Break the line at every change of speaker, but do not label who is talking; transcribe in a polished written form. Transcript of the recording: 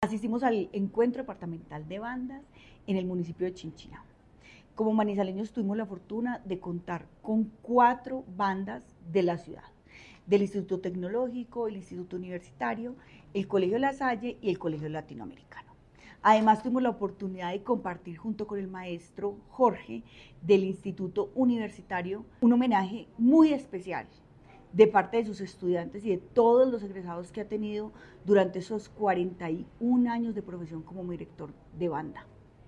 Asistimos al encuentro departamental de bandas en el municipio de Chinchiná. Como manizaleños tuvimos la fortuna de contar con 4 bandas de la ciudad, del Instituto Tecnológico, el Instituto Universitario, el Colegio La Salle y el Colegio Latinoamericano. Además tuvimos la oportunidad de compartir junto con el maestro Jorge del Instituto Universitario un homenaje muy especial de parte de sus estudiantes y de todos los egresados que ha tenido durante esos 41 años de profesión como director de banda.